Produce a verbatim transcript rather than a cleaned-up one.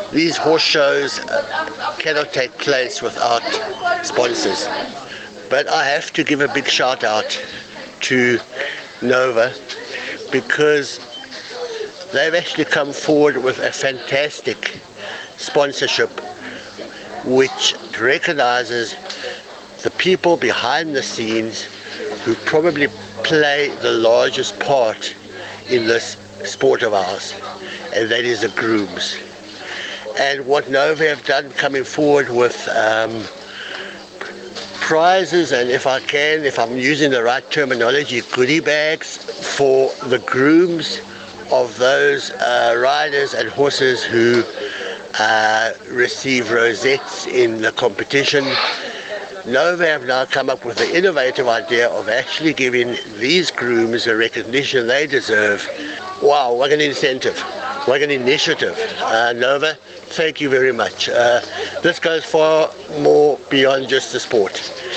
these horse shows uh, cannot take place without sponsors. But I have to give a big shout out to Nova, because they've actually come forward with a fantastic sponsorship which recognizes the people behind the scenes who probably play the largest part in this sport of ours, and that is the grooms. And what Nova have done, coming forward with um, prizes, and if I can, if I'm using the right terminology, goodie bags for the grooms of those uh, riders and horses who uh, receive rosettes in the competition. Nova have now come up with the innovative idea of actually giving these grooms the recognition they deserve. Wow, what an incentive, what an initiative. Uh, Nova, thank you very much. Uh, this goes far more beyond just the sport.